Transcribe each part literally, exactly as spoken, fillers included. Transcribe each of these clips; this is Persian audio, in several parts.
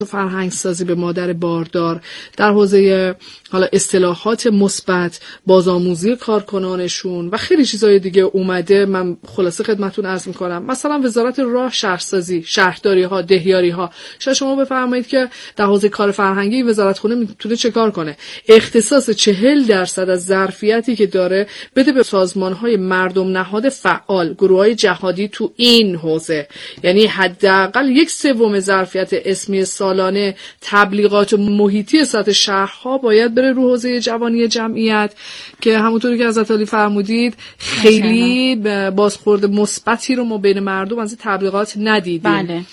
فرهنگ سازی به مادر باردار، در حوزه حالا اصطلاحات مثبت، بازآموزی کارکنانشون و خیلی چیزای دیگه اومده. من خلاصه خدمتتون عرض میکنم مثلا وزارت راه شهرسازی، شهرداری ها، دهیاری ها. شاید شما بفرمایید که در حوزه کار فرهنگی وزارت خونه میتونه چه کار کنه؟ اختصاص چهل درصد از ظرفیتی که داره بده به سازمان های مردم نهاد فعال، گروه های جهادی تو این حوزه. یعنی حداقل یک سوم ظرفیت اسمی سالانه تبلیغات محیطی سطح شهرها باید بره رو حوزه جوانی جمعیت که همونطوری که حضرت علی فرمودید خیلی بازخورد مثبتی رو ما بین مردم از تبلیغات ندیدیم. بله.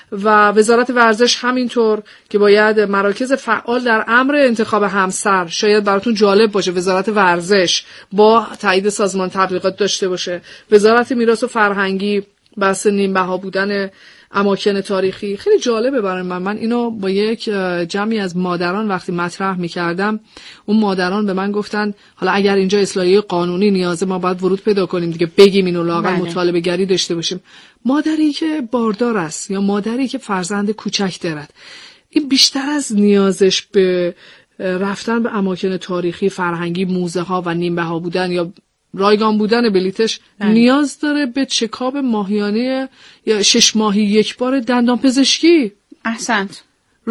و وزارت ورزش همینطور که باید مراکز فعال در امر انتخاب همسر، شاید براتون جالب باشه وزارت ورزش با تایید سازمان تبلیغات داشته باشه. وزارت میراث و فرهنگی بحث نیم بها بودن اماکن تاریخی خیلی جالبه برای من. من اینو با یک جمعی از مادران وقتی مطرح میکردم، اون مادران به من گفتن حالا اگر اینجا اصلاحیه قانونی نیازه ما باید ورود پیدا کنیم دیگه، بگیم اینو لااقل مطالبه گری داشته باشیم. مادری که باردار است یا مادری که فرزند کوچک دارد، این بیشتر از نیازش به رفتن به اماکن تاریخی، فرهنگی، موزه ها و نیم بها بودن یا رایگان بودن بلیتش بله. نیاز داره به چکاب ماهیانه یا شش ماهی یک بار دندان پزشکی. احسنت.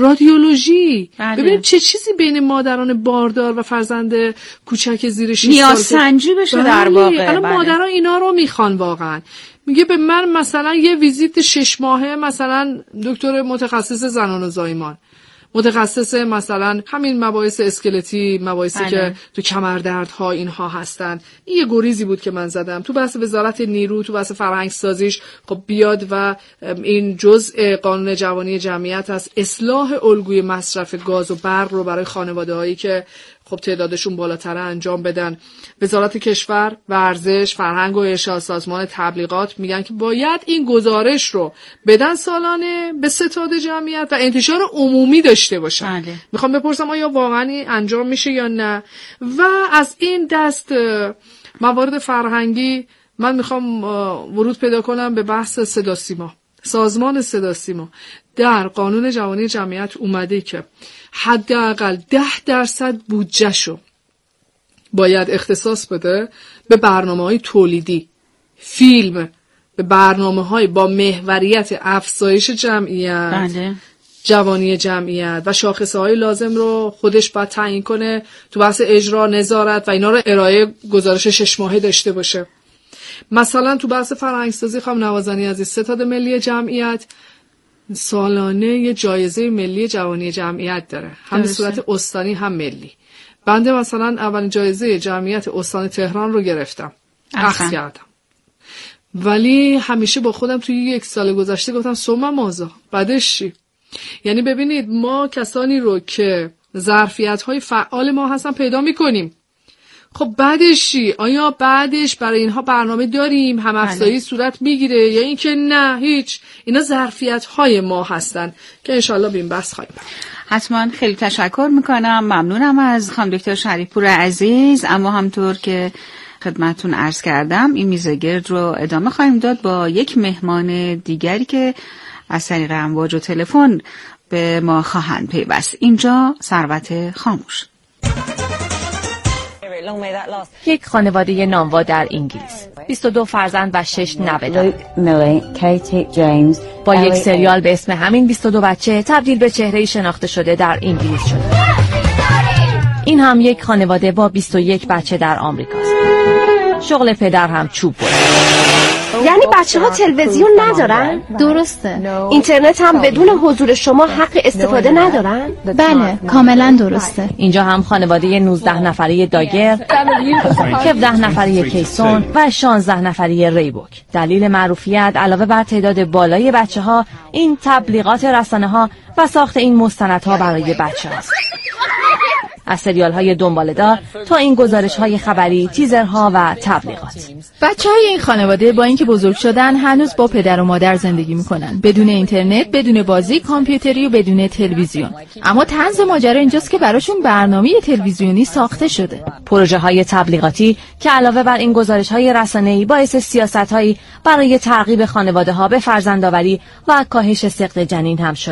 رادیولوژی. بله. ببینیم چه چیزی بین مادران باردار و فرزند کوچک زیر شش سال نیاز سنجی بشه بله. در واقع. الان بله. مادران اینا رو میخوان واقعا. میگه به من مثلا یه ویزیت شش ماهه مثلا دکتر متخصص زنان و زایمان، متخصص مثلا همین مباحث اسکلتی، مباحثی بله. که تو کمردردها اینها هستن. این یه گریزی بود که من زدم تو بحث وزارت نیرو، تو بحث فرهنگ سازیش خب بیاد و این جزء قانون جوانی جمعیت هست، اصلاح الگوی مصرف گاز و برق رو برای خانواده‌هایی که خب تعدادشون بالاتره انجام بدن. وزارت کشور، ورزش، فرهنگ و ارشاد، سازمان تبلیغات میگن که باید این گزارش رو بدن سالانه به ستاد جمعیت و انتشار عمومی داشته باشن. بله. میخوام بپرسم آیا واقعا این انجام میشه یا نه؟ و از این دست موارد فرهنگی من میخوام ورود پیدا کنم به بحث صدا سیما. سازمان صدا سیما در قانون جوانی جمعیت اومده که حداقل ده درصد بودجهشو باید اختصاص بده به برنامه‌های تولیدی، فیلم، به برنامه‌های با محوریت افزایش جمعیت، بله. جوانی جمعیت و شاخصه‌های لازم رو خودش باید تعیین کنه، تو بحث اجرا، نظارت و اینا رو ارائه گزارش شش ماهه داشته باشه. مثلا تو بحث فرهنگسازی خانم نوازنی عزیز، ستاد ملی جمعیت سالانه یه جایزه ملی جوانی جمعیت داره، هم به صورت استانی هم ملی. بنده مثلا اولین جایزه جمعیت استان تهران رو گرفتم، اخذ کردم، ولی همیشه با خودم توی یک سال گذشته گفتم سوما موضوع بعدش چی؟ یعنی ببینید ما کسانی رو که ظرفیت‌های فعال ما هستن پیدا می‌کنیم، خب بعدش چی؟ آیا بعدش برای اینها برنامه داریم؟ هم افزایی صورت میگیره یا اینکه نه هیچ؟ اینا ظرفیت‌های ما هستن که انشالله به این بحث خواهیم پرداخت. حتما. خیلی تشکر میکنم، ممنونم از خانم دکتر شریفپور عزیز. اما همطور که خدمتتون عرض کردم این میزگرد رو ادامه خواهیم داد با یک مهمان دیگری که از طریق امواج و تلفن به ما خواهند پیوست. اینجا ثروت خاموش. یک خانواده نانوا در انگلیس، بیست و دو فرزند و شش نوه دارند. با یک سریال به اسم همین بیست و دو بچه تبدیل به چهره‌ای شناخته شده در انگلیس شده. این هم یک خانواده با بیست و یک بچه در آمریکاست. شغل پدر هم چوب برد. یعنی بچه ها تلویزیون ندارن؟ درسته. اینترنت هم بدون حضور شما حق استفاده ندارن؟ بله، کاملا درسته. اینجا هم خانواده نوزده نفره داگر، هفده نفره کیسون و شانزده نفره ریبوک. دلیل معروفیت علاوه بر تعداد بالای بچه ها این تبلیغات رسانه ها و ساخت این مستندها برای بچه هاست. از سریال های دنباله‌دار تا این گزارش های خبری، تیزرها و تبلیغات. بچه های این خانواده با اینکه بزرگ شدن هنوز با پدر و مادر زندگی میکنن، بدون اینترنت، بدون بازی کامپیوتری و بدون تلویزیون. اما طنز ماجرا اینجاست که براشون برنامه تلویزیونی ساخته شده. پروژه های تبلیغاتی که علاوه بر این گزارش های رسانه‌ای باعث سیاست هایی برای ترغیب خانواده ها به فرزندآوری و کاهش سقط جنین هم شده.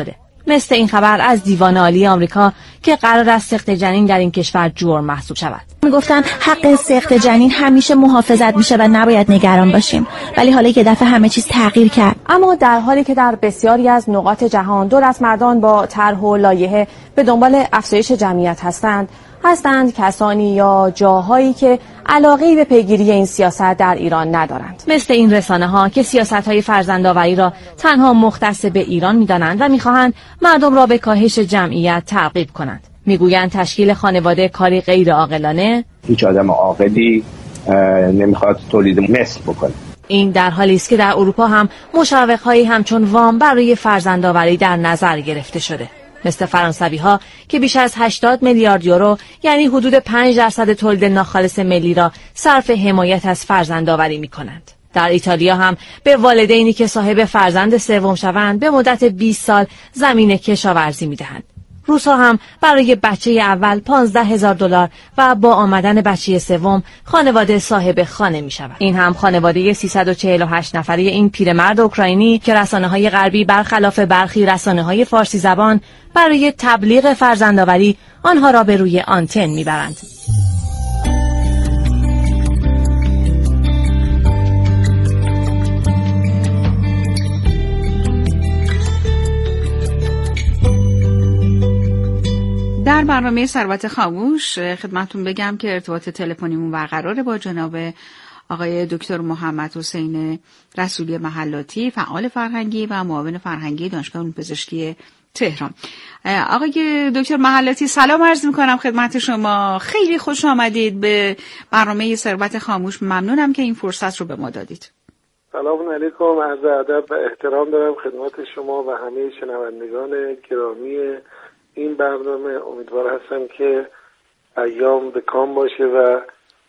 مثل این خبر از دیوان عالی آمریکا که قرار است سقط جنین در این کشور جرم محسوب شود. میگفتن حق سقط جنین همیشه محافظت میشه و نباید نگران باشیم، ولی حالا یه دفعه همه چیز تغییر کرد. اما در حالی که در بسیاری از نقاط جهان دولتمردان با طرح و لایحه به دنبال افزایش جمعیت هستند، هستند کسانی یا جاهایی که علاقه‌ای به پیگیری این سیاست در ایران ندارند، مثل این رسانه‌ها که سیاست‌های فرزندآوری را تنها مختص به ایران می‌دانند و می‌خواهند مردم را به کاهش جمعیت ترغیب کنند. می‌گویند تشکیل خانواده کاری غیر عاقلانه، هیچ آدم عاقلی نمی‌خواد تولید مثل بکنه. این در حالی است که در اروپا هم مشوق‌هایی همچون وام برای فرزندآوری در نظر گرفته شده، مثل فرانسوی‌ها که بیش از هشتاد میلیارد یورو یعنی حدود پنج درصد تولید ناخالص ملی را صرف حمایت از فرزندآوری می‌کنند. در ایتالیا هم به والدینی که صاحب فرزند سوم شوند به مدت بیست سال زمین کشاورزی می‌دهند. روس‌ها هم برای بچه اول پانزده هزار دلار و با آمدن بچه سوم خانواده صاحب خانه می‌شود. این هم خانواده سیصد و چهل و هشت نفری این پیرمرد اوکراینی که رسانه‌های غربی برخلاف برخی رسانه‌های فارسی زبان برای تبلیغ فرزندآوری آنها را به روی آنتن می‌برند. در برنامه ثروت خاموش خدمتتون بگم که ارتباط تلفنیمون برقراره با جناب آقای دکتر محمد حسین رسولی محلاتی، فعال فرهنگی و معاون فرهنگی دانشگاه علوم پزشکی تهران. آقای دکتر محلاتی سلام عرض میکنم خدمت شما. خیلی خوش آمدید به برنامه ثروت خاموش. ممنونم که این فرصت رو به ما دادید. سلام علیکم، عرض ادب و احترام دارم خدمت شما و همه شنوندگان گرامی این برنامه. امیدوار هستم که ایام به کام باشه و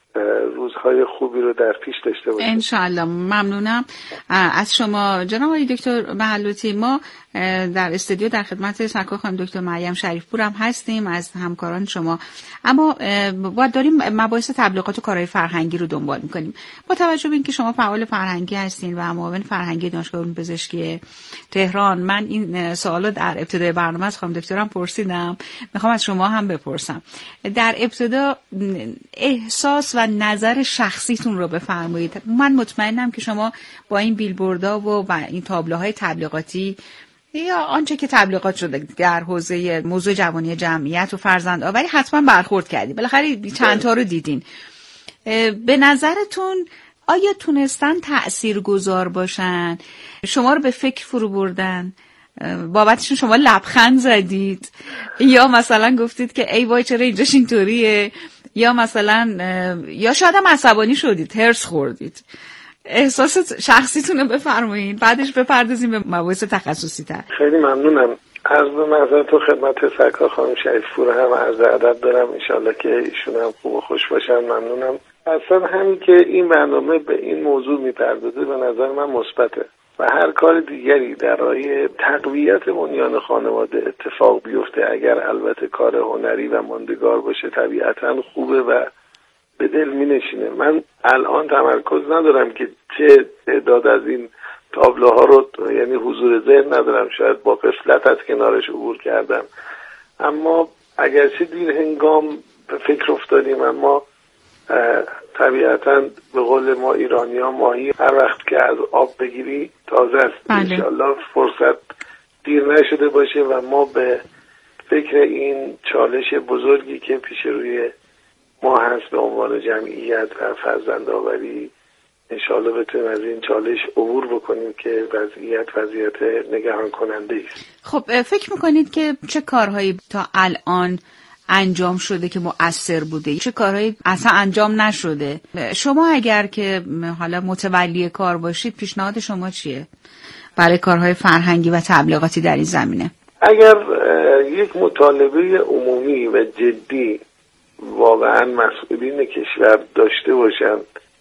روزهای خوبی رو در پیش داشته باشیم انشالله. ممنونم از شما جناب آقای دکتر محلاتی. ما در استودیو در خدمت سرکار خانم دکتر مریم شریفپور هم هستیم از همکاران شما، اما باید داریم مباحث تبلیغات و کارهای فرهنگی رو دنبال میکنیم. با توجه به اینکه شما فعال فرهنگی هستین و معاون فرهنگی دانشگاه علوم پزشکی تهران، من این سوالو در ابتدای برنامه از خانم دکترم پرسیدم، میخوام از شما هم بپرسم. در ابتدا احساس و نظر شخصیتون رو بفرمایید. من مطمئنم که شما با این بیلبوردها و این تابلوهای تبلیغاتی یا آنچه که تبلیغات شده در حوزه موضوع جوانی جمعیت و فرزندآوری حتما برخورد کردید، بالاخره چند تا رو دیدین. به نظرتون آیا تونستن تأثیرگذار باشن، شما رو به فکر فرو بردن، بابتشون شما لبخند زدید یا مثلا گفتید که ای وای چرا اینجاش اینطوریه، یا مثلا یا شاید هم عصبانی شدید، هرس خوردید؟ احساس شخصیتون رو بفرمایید، بعدش بپردازیم به مباحث تخصصی تر. خیلی ممنونم. عرض معذرت و خدمت سرکار خانم شریفپور هم عرض ادب دارم، انشالله که ایشون هم خوب و خوش باشن. ممنونم. اصلا همین که این برنامه به این موضوع میپردازه به نظر من مثبته و هر کار دیگری در راه تقویت بنیان خانواده اتفاق بیفته، اگر البته کار هنری و ماندگار باشه، طبیعتا خوبه و به دل می نشینه. من الان تمرکز ندارم که چه تعداد از این تابلوها رو، یعنی حضور ذهن ندارم، شاید با غفلت از کنارش عبور کردم، اما اگرچه دیر هنگام به فکر افتادیم، اما طبیعتا به قول ما ایرانی ها ماهی هر وقت که از آب بگیری تازه است. انشالله فرصت دیر نشده باشه و ما به فکر این چالش بزرگی که پیش روی ما هست به عنوان جمعیت و فرزندآوری انشالله بتونیم از این چالش عبور بکنیم که وضعیت وضعیت نگران کننده است. خب فکر میکنید که چه کارهایی تا الان انجام شده که مؤثر بوده، چه کارهایی اصلا انجام نشده؟ شما اگر که حالا متولی کار باشید پیشنهاد شما چیه برای کارهای فرهنگی و تبلیغاتی در این زمینه؟ اگر یک مطالبه عمومی و جدی واقعا مسئولین کشور داشته باشند،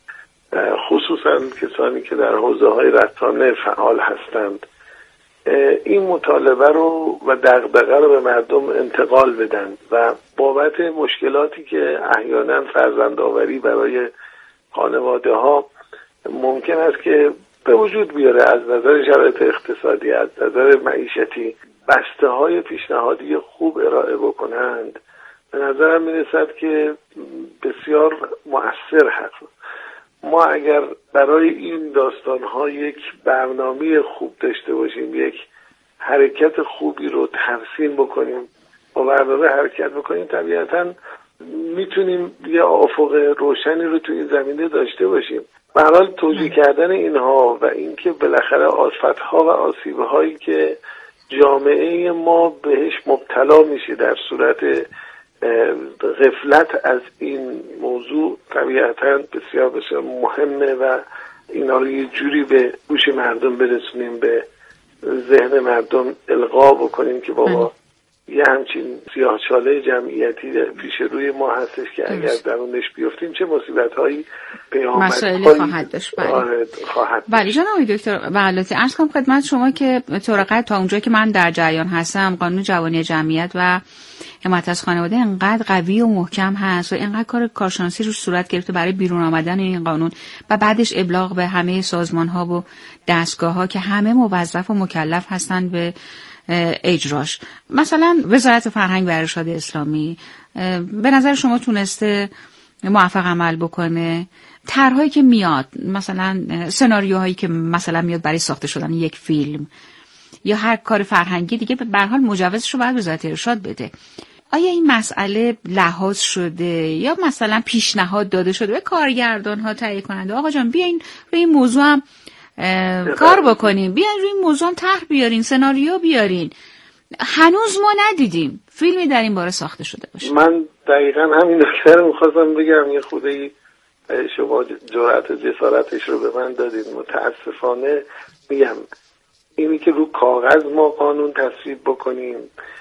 خصوصا کسانی که در حوزه های رسانه فعال هستند، این مطالبه رو و دغدغه رو به مردم انتقال بدن و بابت مشکلاتی که احیانا فرزندآوری برای خانواده ها ممکن است که به وجود بیاره از نظر شرایط اقتصادی، از نظر معیشتی، بسته های پیشنهادی خوب ارائه بکنند، به نظرم میرسد که بسیار مؤثر هست. ما اگر برای این داستان ها یک برنامه خوب داشته باشیم، یک حرکت خوبی رو ترسیم بکنیم، با برنامه حرکت بکنیم، طبیعتاً میتونیم یه افق روشنی رو تو این زمینه داشته باشیم. به هر حال توجیه کردن اینها و اینکه بالاخره آفت‌ها و آسیب‌هایی که جامعه ما بهش مبتلا میشه در صورت غفلت از این موضوع، طبیعتاً بسیار بسیار مهمه و اینا رو یه جوری به گوش مردم برسونیم، به ذهن مردم القا بکنیم که بابا یه همچین سیاه‌چاله جمعیتی پیش روی ما هستش که اگر درونش بیفتیم چه مصیبت‌هایی پیامد مسائلی خواهد داشت. بله خواهد. بله جناب دکتر بغلاتی، عرض کنم خدمت شما که طورقت تا اونجایی که من در جریان هستم قانون جوانی جمعیت و حمایت از خانواده انقدر قوی و محکم هست و انقدر کار کارشناسی روش صورت گرفته برای بیرون آمدن این قانون و بعدش ابلاغ به همه سازمان‌ها و دستگاه‌ها که همه موظف و مکلف هستند به اجراش. مثلا وزارت فرهنگ و ارشاد اسلامی به نظر شما تونسته موفق عمل بکنه؟ طرح‌هایی که میاد، مثلا سناریوهایی که مثلا میاد برای ساخته شدن یک فیلم یا هر کار فرهنگی دیگه، به هر حال مجوزش رو باید وزارت ارشاد بده. آیا این مسئله لحاظ شده یا مثلا پیشنهاد داده شده به کارگردان‌ها تهیه کننده آقا جان بیاین روی این موضوع هم کار بکنیم، بیاین روی این موضوع هم طرح بیارین، سناریو بیارین؟ هنوز ما ندیدیم فیلمی در این باره ساخته شده باشه. من دقیقاً همین نکته رو می‌خواستم بگم، یه خودی شما جرأت و جسارتش رو به من دادید. متاسفانه میگم اینی که رو کاغذ ما قانون تصویب بکنیم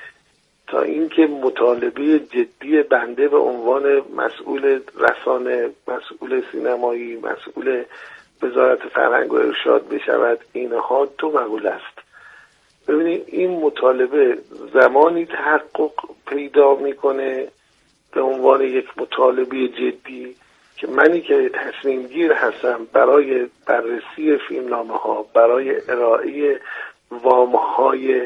تا اینکه مطالبه جدی بنده به عنوان مسئول رسانه، مسئول سینمایی، مسئول وزارت فرهنگ و ارشاد بشود، اینها تو مقوله است. ببینید این مطالبه زمانی تحقق پیدا میکنه به عنوان یک مطالبه جدی که منی که تصمیم گیر هستم برای بررسی فیلمنامه ها، برای ارائه وام های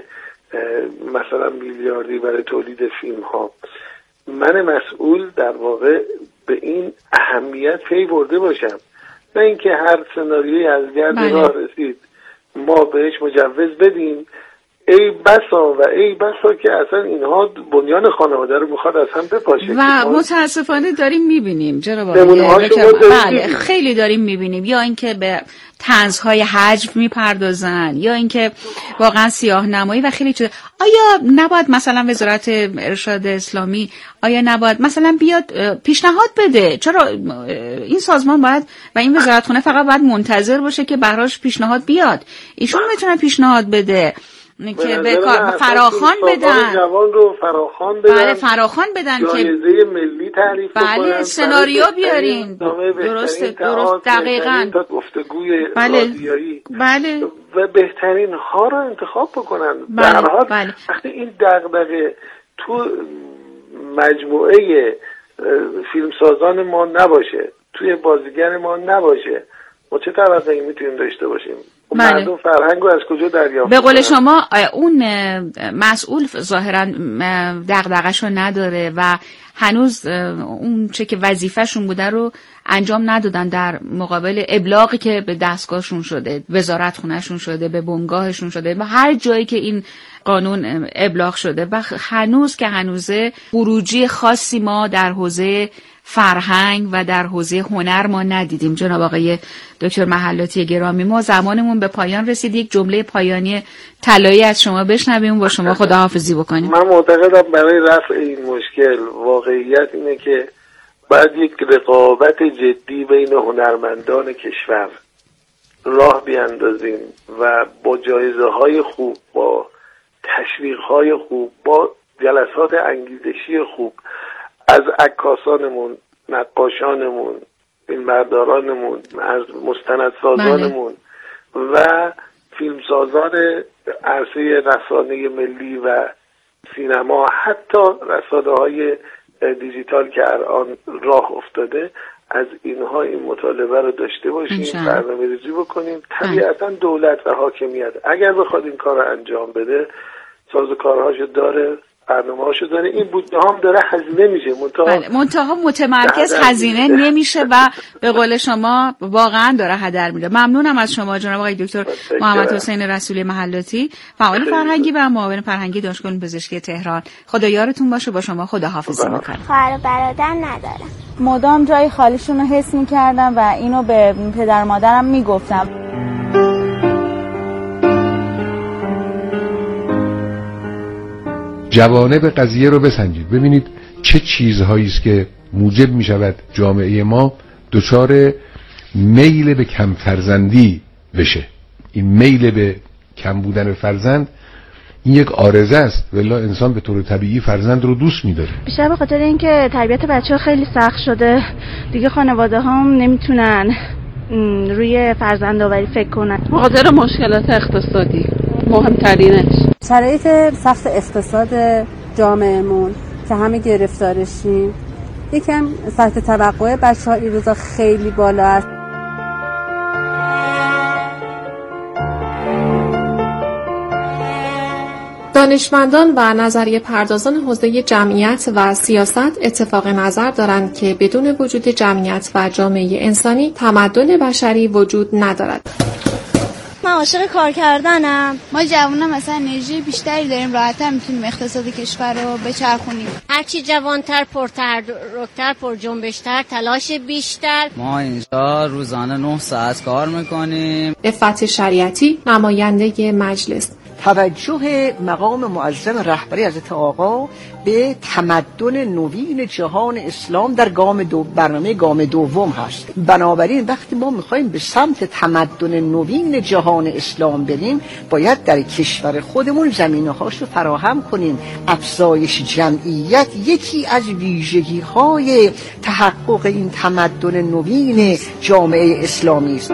مثلا میلیاردی برای تولید فیلم ها، من مسئول در واقع به این اهمیت پی برده باشم، نه اینکه هر سناریویی از گرد راه رسید ما بهش مجوز بدیم. ای بسا و ای بسا که اصلا اینها بنیان خانواده رو میخواد از هم بپاشه و متاسفانه داریم میبینیم جناب آقای بله خیلی داریم میبینیم، یا اینکه به طنزهای حجم میپردازن یا اینکه واقعا سیاه نمایی و خیلی چیز. آیا نباید مثلا وزارت ارشاد اسلامی آیا نباید مثلا بیاد پیشنهاد بده؟ چرا این سازمان باید و این وزارتخونه فقط باید منتظر باشه که براش پیشنهاد بیاد؟ ایشون میتونه پیشنهاد بده که به کار فراخوان بدن، جوان رو فراخوان بدن، بله فراخوان بدن که جایزه ملی تعریف بله بکنن، بله سناریو بیارین، درسته درست دقیقاً، گفتگوی بله رادیویی بله و بهترین ها رو انتخاب بکنن. بله در حال بله. وقتی این دغدغه تو مجموعه فیلمسازان ما نباشه، توی بازیگر ما نباشه، ما چه توقعی میتونیم داشته باشیم؟ بله. مردم فرهنگ رو از کجا دریافت به قول شما اون مسئول ظاهرا دغدغه‌شو نداره و هنوز اون چه که وظیفه‌شون بوده رو انجام ندادن در مقابل ابلاغی که به دستگاهشون شده، وزارت خونهشون شده، به بنگاهشون شده و هر جایی که این قانون ابلاغ شده و هنوز که هنوزه خروجی خاصی ما در حوزه فرهنگ و در حوزه هنر ما ندیدیم. جناب آقای دکتر محلاتی گرامی، ما زمانمون به پایان رسید، یک جمله پایانی طلایی از شما بشنویم، با شما خداحافظی بکنیم. من معتقدم برای رفع این مشکل واقعیت اینه که باید یک رقابت جدی بین هنرمندان کشور راه بیاندازیم و با جایزه های خوب، با تشویق های خوب، با جلسات انگیزشی خوب از عکاسانمون، نقاشانمون، فیلمبردارانمون، از مستندسازانمون و فیلمسازان عرصه رسانه ملی و سینما، حتی رسانه‌های دیجیتال که الان راه افتاده، از اینها این مطالبه رو داشته باشیم، برنامه‌ریزی بکنیم. طبیعتاً دولت و حاکمیت اگر بخواد این کار رو انجام بده سازوکارهاشو داره، برنامه‌هاشو داره، این بودجه هم داره هزینه میشه، منتها بله، منتها متمرکز هزینه نمیشه و به قول شما واقعا داره هدر میره. ممنونم از شما جناب آقای دکتر محمد حسین رسولی محلاتی، فعال فرهنگی و معاون فرهنگی دانشگاه علوم پزشکی تهران. خدا یارتون باشه. با شما خداحافظی میکنم. خواهر و برادر ندارم. مدام جای خالیشون رو حس میکردم و اینو به پدر مادرم میگفتم. جوانب قضیه رو بسنجید، ببینید چه چیزهایی است که موجب می شود جامعه ما دچار میل به کم فرزندی بشه. این میل به کم بودن فرزند این یک عارضه است، ولی انسان به طور طبیعی فرزند رو دوست می‌داره. بیشتر به خاطر اینکه تربیت بچه‌ها خیلی سخت شده، دیگه خانواده هم نمیتونن روی فرزندآوری فکر کنن. به خاطر مشکلات اقتصادی مهمترینش شرایط سخت اقتصاد جامعهمون که همه گرفتارشیم، یکم سطح توقع بچه‌ها این روزا خیلی بالا است. دانشمندان و نظریه پردازان حوزه جمعیت و سیاست اتفاق نظر دارند که بدون وجود جمعیت و جامعه انسانی تمدن بشری وجود ندارد. من عاشق کار کردنم. ما جوونا مثلا انرژی بیشتری داریم، راحت‌تر میتونیم اقتصاد کشور رو بچرخونیم. هرچی جوانتر، پرتحرک‌تر، پرجنبش‌تر، تلاش بیشتر. ما اینجا روزانه نه ساعت کار میکنیم. عفت شریعتی نماینده مجلس: توجه مقام معظم رهبری حضرت آقا به تمدن نوین جهان اسلام در گام دو برنامه گام دوم هست. بنابراین وقتی ما میخوایم به سمت تمدن نوین جهان اسلام بریم، باید در کشور خودمون زمینه‌هاش رو فراهم کنیم. افزایش جمعیت یکی از ویژگی‌های تحقق این تمدن نوین جامعه اسلامی است.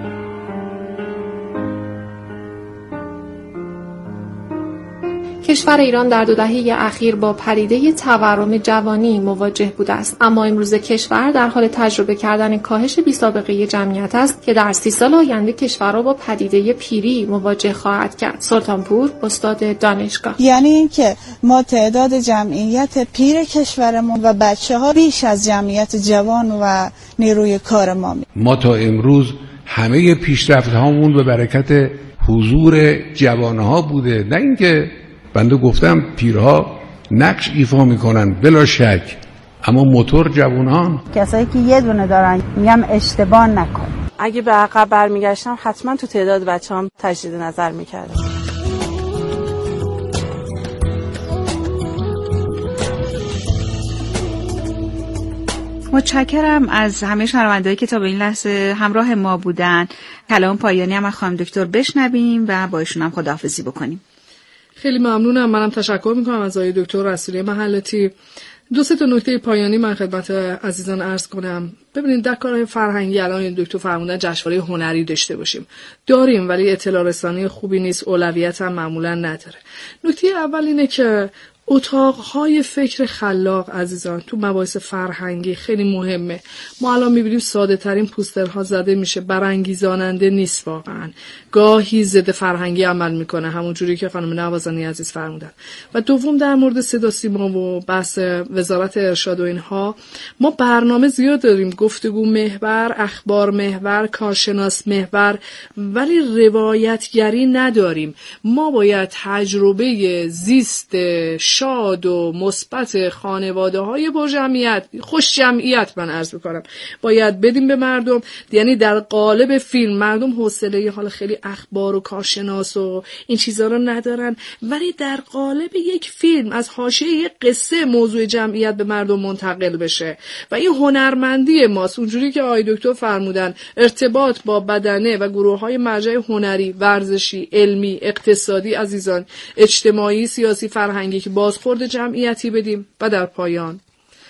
کشور ایران در دو دهه اخیر با پدیده تورم جوانی مواجه بوده است، اما امروز کشور در حال تجربه کردن کاهش بی‌سابقه جمعیت است که در سی سال آینده کشور را با پدیده پیری مواجه خواهد کرد. سلطانپور، استاد دانشگاه: یعنی اینکه ما تعداد جمعیت پیر کشورمون و بچه‌ها بیش از جمعیت جوان و نیروی کار ما می. ما تا امروز همه پیشرفت‌هامون به برکت حضور جوانها بوده، نه اینکه بنده گفتم پیرها نقش ایفا میکنن بلا شک، اما موتور جوانان. کسایی که یه دونه دارن میگم اشتباه نکن. اگه به عقب برمیگشتم حتما تو تعداد بچه‌هام تجدید نظر میکردم. متشکرم از همه شنوندهایی که تا به این لحظه همراه ما بودن. کلام پایانی هم از خانم دکتر بشنویم و با ایشون هم خداحافظی بکنیم. خیلی ممنونم. منم تشکر میکنم از آقای دکتر رسولی محلاتی. دو سه تا نکته پایانی من خدمت عزیزان عرض کنم. ببینید در کارهای فرهنگی الان دکتر فرمودن جشنواره هنری داشته باشیم. داریم، ولی اطلاع رسانی خوبی نیست، اولویت هم معمولا نداره. نکته اول اینه که اتاقهای فکر خلاق عزیزان تو مباحث فرهنگی خیلی مهمه. ما الان میبینیم ساده ترین پوسترها زده میشه، برانگیزاننده نیست واقعا، گاهی ضد فرهنگی عمل میکنه، همون جوری که خانم نوازانی عزیز فرمودن. و دوم در مورد صدا سیما و بحث وزارت ارشاد و اینها، ما برنامه زیاد داریم، گفتگو محور، اخبار محور، کارشناس محور، ولی روایتگری نداریم. ما باید تجربه زیست شاد و مثبت خانواده‌های با جمعیت، خوش جمعیت من عرض می‌کنم، باید بدیم به مردم. یعنی در قالب فیلم مردم حوصله حال خیلی اخبار و کارشناس و این چیزا رو ندارن، ولی در قالب یک فیلم از حاشیه یک قصه موضوع جمعیت به مردم منتقل بشه. و این هنرمندی ماست، اونجوری که آقای دکتر فرمودن، ارتباط با بدنه و گروه‌های مرجع هنری، ورزشی، علمی، اقتصادی عزیزان، اجتماعی، سیاسی، فرهنگی که بازخورد جمعیتی بدیم. و در پایان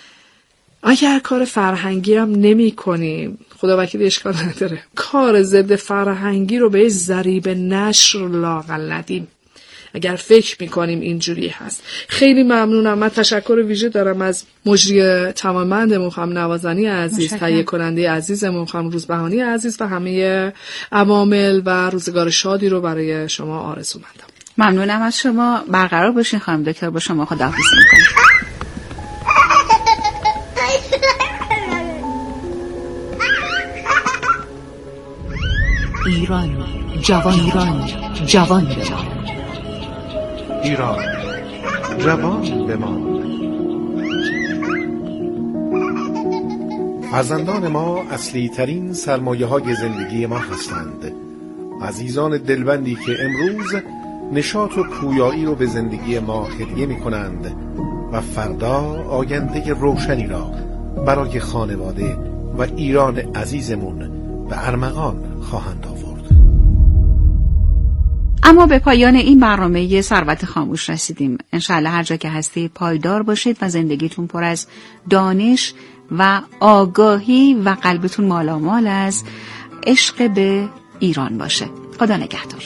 اگر کار فرهنگی هم نمی کنیم، خدا وکیل اشکال نداره، کار ضد فرهنگی رو به ضریب نشر لااقل ندیم. اگر فکر میکنیم اینجوری هست. خیلی ممنونم. من تشکر ویژه دارم از مجری توانمندمون خانم نوازانی عزیز، تهیه کننده عزیزمون خانم روزبهانی عزیز و همه عوامل و روزگار شادی رو برای شما آرزو مندم. ممنونم از شما. برقرار باشین خانم دکتر، با شما خداحافظی میکنم. ایران جوان، ایران جوان جوان، ایران جوان بمان. فرزندان ما اصلی ترین سرمایه های زندگی ما هستند. عزیزان دلبندی که امروز نشاط و پویایی رو به زندگی ما هدیه می کنند و فردا آینده روشنی را برای خانواده و ایران عزیزمون به ارمغان خواهند آورد. اما به پایان این برنامه ثروت خاموش رسیدیم. انشاءالله هر جا که هستی پایدار باشید و زندگیتون پر از دانش و آگاهی و قلبتون مالامال از عشق به ایران باشه. خدا نگهدار.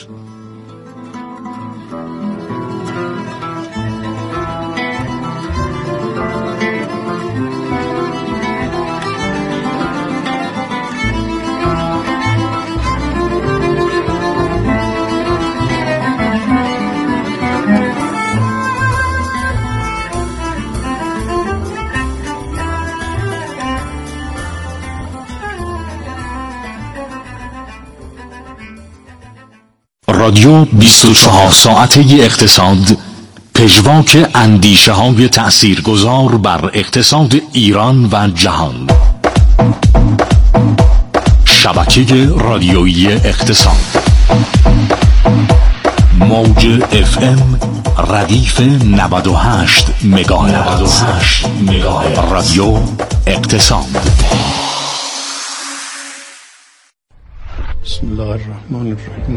رادیو بیست و چهار ساعته اقتصاد، پژواک اندیشه های تأثیرگذار بر اقتصاد ایران و جهان. شبکه رادیویی اقتصاد، موج اف ام ردیف نود و هشت مگاهرتز. رادیو اقتصاد. بسم الله الرحمن الرحیم.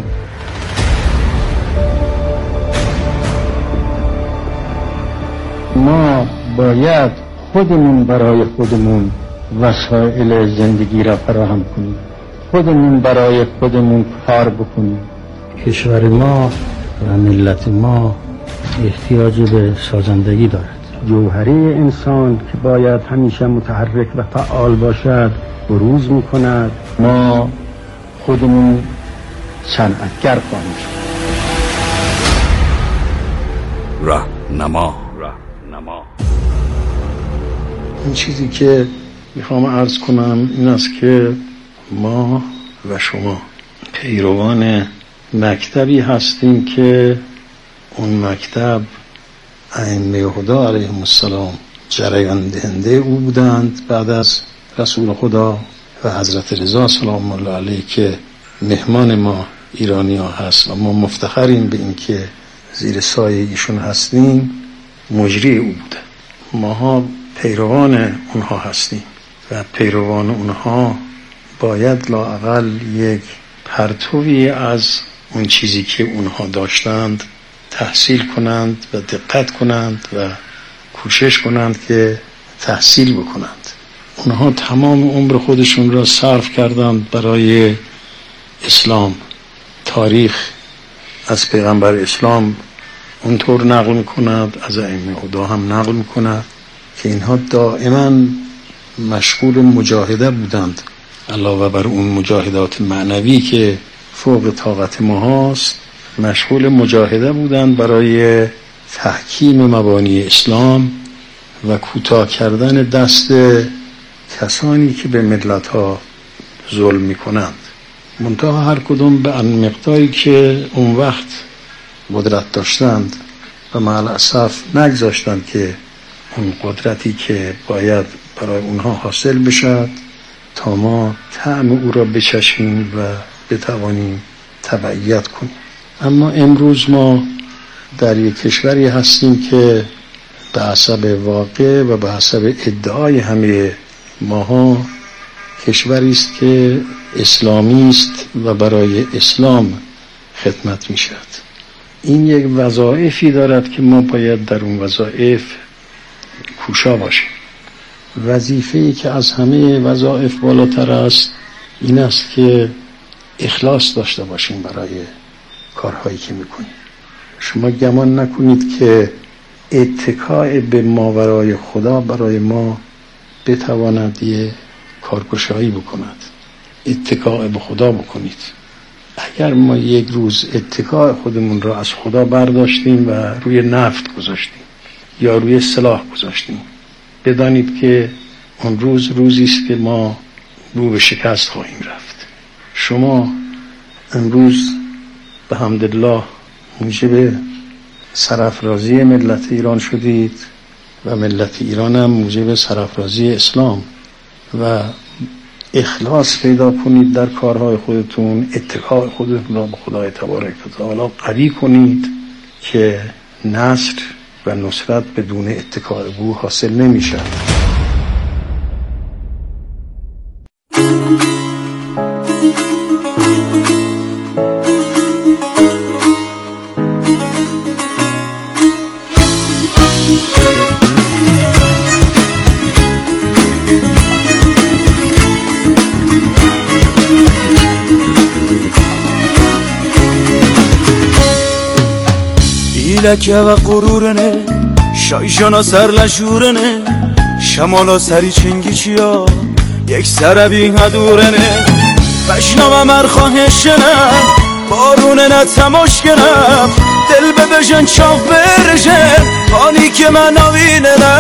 ما باید خودمون برای خودمون وسایل زندگی را فراهم کنیم، خودمون برای خودمون کار بکنیم. کشور ما و ملت ما احتیاج به سازندگی دارد. جوهره انسان که باید همیشه متحرک و فعال باشد بروز می‌کند. ما خودمون صنعتگر خواهیم شد. راهنما. این چیزی که میخوام عرض کنم این است که ما و شما پیروان مکتبی هستیم که اون مکتب ائمه خدا علیهم السلام جریان دهنده او بودند بعد از رسول خدا و حضرت رضا سلام الله علیه که مهمان ما ایرانی ها هست و ما مفتخریم به این که زیر سایه ایشون هستیم. مجری او بوده. ماها پیروان اونها هستیم و پیروان اونها باید لااقل یک پرتوی از اون چیزی که اونها داشتند تحصیل کنند و دقت کنند و کوشش کنند که تحصیل بکنند. اونها تمام عمر خودشون را صرف کردند برای اسلام. تاریخ از پیغمبر اسلام اونطور نقل میکند، از ائمه خدا هم نقل میکند که اینها دائما مشغول مجاهده بودند، علاوه بر اون مجاهدات معنوی که فوق طاقت ما هست، مشغول مجاهده بودند برای تحکیم مبانی اسلام و کوتاه کردن دست کسانی که به ملت ها ظلم میکنند. منتها هر کدوم به مقداری که اون وقت قدرت داشتند و مع الاسف نگذاشتند که اون قدرتی که باید برای اونها حاصل بشد تا ما طعم او را بچشیم و بتوانیم تبعیت کنیم. اما امروز ما در یک کشوری هستیم که به حسب واقع و به حسب ادعای همه ماها کشوری است که اسلامی است و برای اسلام خدمت می شود. این یک وظایفی دارد که ما باید در اون وظایف کوشا باشیم. وظیفه‌ای که از همه وظایف بالاتر است این است که اخلاص داشته باشیم برای کارهایی که میکنیم. شما گمان نکنید که اتکاء به ماورای خدا برای ما بتواند یه کارگشایی بکند. اتکاء به خدا بکنید. اگر ما یک روز اتکای خودمون را از خدا برداشتیم و روی نفت گذاشتیم یا روی سلاح گذاشتیم، بدانید که اون روز روزی است که ما رو به شکست خواهیم رفت. شما امروز به حمدالله موجب سرافرازی ملت ایران شدید و ملت ایران هم موجب سرافرازی اسلام، و اخلاص پیدا کنید در کارهای خودتون، اتکای خودتون را به خدای تبارک و تعالی قوی کنید که نصر و نصرت بدون اتکای او حاصل نمیشه. لکه و غرورنه شایشانا سرلشورنه شمالا سری چنگی چیا یک سر بی هدورنه بشنوه مرخواهشنه بارونه نه تماشکنم دل به بجن چاق برشه آنی که من آوینه نه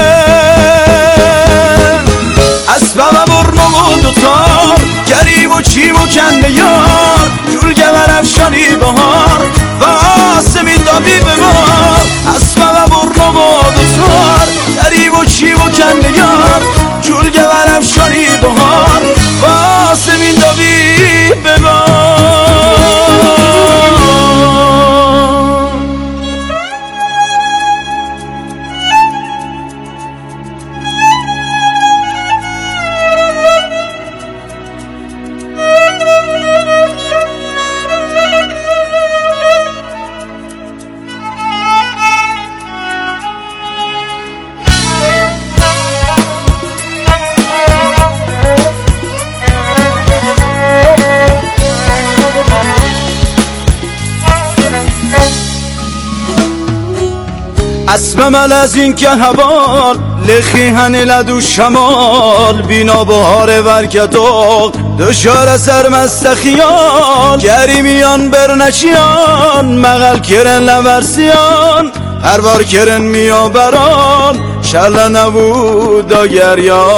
از بابا برنو و دوتار گریب و چیم و کنده یار جولگه و رفشانی بهار و آسمی دابی به ما از بابا برنو و دوتار گریب و چیم و کنده یار جولگه و رفشانی بهار و آسمی دابی به ما اسبم از این که هوال لخی هنی لدو شمال بینا بهار ورکتاق دشار سرمست خیال گریمیان برنچیان مغل کرن لورسیان هر بار کرن میا بران شل نبود گریان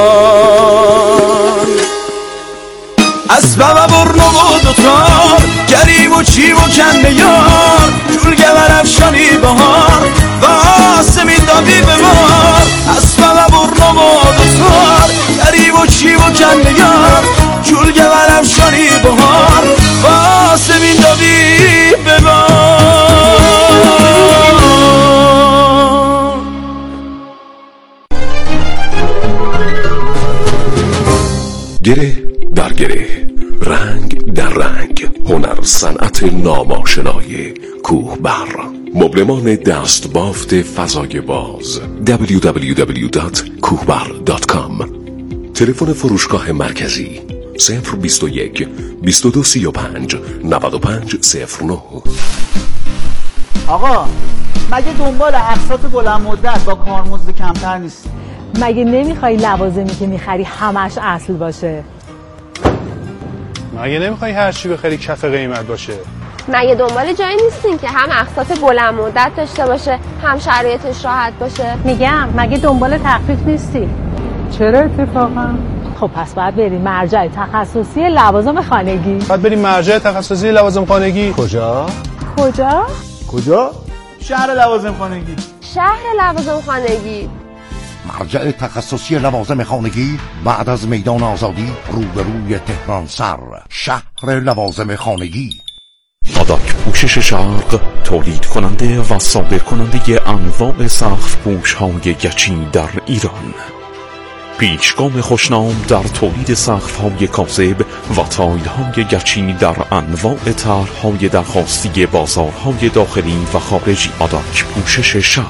اسبم برنو و دوتار گریب و چیب و کنده یار جولگه و رفشانی بهار و آسمی دابی به مار اسبم برنو و دوتار گریب و چیب و کنده یار جولگه و رفشانی بهار و آسمی دابی به مار گره در گره، رنگ در رنگ، هنر صنعت ناماشنای کوهبر، مبلمان دست بافت فضای باز دبلیو دبلیو دبلیو دات کوهبر دات کام. تلفن فروشگاه مرکزی صفر بیست و یک بیست و دو سی و پنج نود و پنج صفر نه. آقا مگه دنبال اقساط بلند مدت با کارمزد کمتر نیست؟ مگه نمیخوای لوازمی که میخری همش اصل باشه؟ مگه نمیخوای هر چی بخری کف قیمت باشه؟ مگه دنبال جایی نیستین که هم اقساط بلند مدت داشته باشه هم شرایطش راحت باشه؟ میگم مگه دنبال تخفیف نیستی؟ چرا اتفاقا؟ خب پس باید بریم مرجع تخصصی لوازم خانگی. باید بریم مرجع تخصصی لوازم خانگی. کجا؟ کجا؟ کجا؟ شهر لوازم خانگی. شهر لوازم خانگی. مرجع تخصصی لوازم خانگی بعد از میدان آزادی روبروی تهران سر، شهر لوازم خانگی. آداک پوشش شرق تولید کننده و صادر کننده انواع سقف پوش های گچی در ایران. پیچگام خوشنام در تولید سقف های کاذب و تایل های گچی در انواع طرح‌های درخواستی بازارهای داخلی و خارجی. آداک پوشش شرق.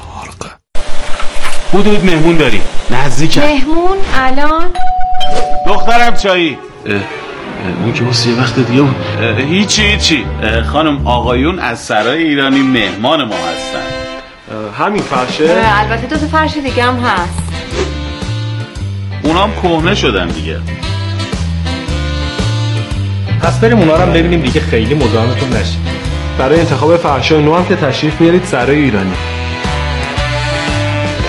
حدود مهمون داریم نزدیکم. مهمون الان؟ دخترم چایی. اون که واسه یه وقت دیگه بود. هیچی هیچی خانم آقایون از سرای ایرانی مهمان ما هستن. همین فرشه؟ البته دو تا فرش دیگه هم هست. اونام کهنه شدن دیگه. پس بریم اونا رو هم ببینیم دیگه خیلی مزاحمتون نشیم. برای انتخاب فرشای نو هم که تشریف بیارید سرای ایرانی.